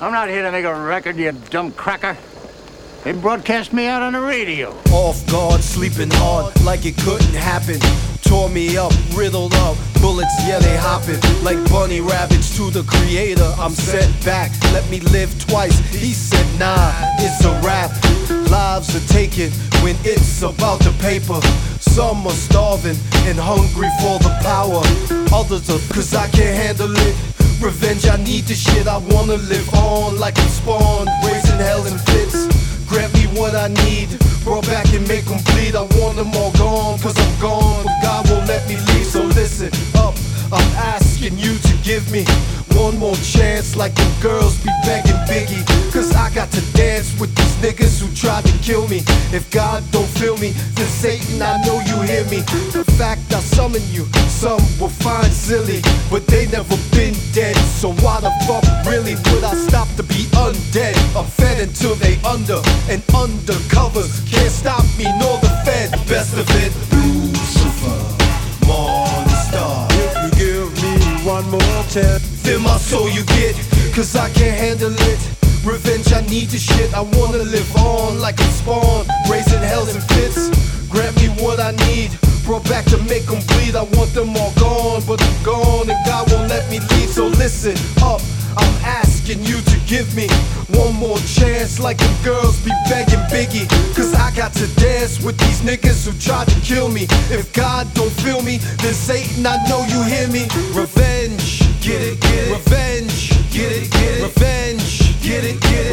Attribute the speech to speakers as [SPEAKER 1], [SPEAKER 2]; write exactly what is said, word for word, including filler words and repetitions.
[SPEAKER 1] I'm not here to make a record, you dumb cracker. They broadcast me out on the radio.
[SPEAKER 2] Off guard, sleeping hard, like it couldn't happen. Tore me up, riddled up, bullets, yeah, they hopping like bunny rabbits to the creator. I'm set back, let me live twice. He said, nah, it's a rap. Lives are taken when it's about the paper. Some are starving and hungry for the power. Others are cause I can't handle it. Revenge, I need the shit, I wanna live on like I'm spawned, raising hell in fits. Grant me what I need, brought back and make them bleed. I want them all gone, cause I'm gone, but God won't let me leave. So listen up, I'm asking you to give me one more chance, like them girls be begging Biggie. Cause I got to dance with these niggas who tried to kill me. If God don't feel me, then Satan, I know you hear me. In fact, I summon you, some will find silly, but they never been dead. So why the fuck really would I stop to be undead? I'm fed until they under and undercovers can't stop me nor the Fed. Best of it, Lucifer, morning star. If you give me one more chance, then my soul you get, cause I can't handle it. Revenge, I need the shit, I wanna live on like I'm spawned, raising hells and fits. Grant me what I need, brought back to make them bleed. I want them all gone, but I'm gone and God won't let me leave. So listen up, I'm asking you to give me one more chance, like them girls be begging Biggie. Cause I got to dance with these niggas who tried to kill me. If God don't feel me, then Satan, I know you hear me. Revenge, get it, get it. Revenge, get it, get it. Revenge, get it, get it.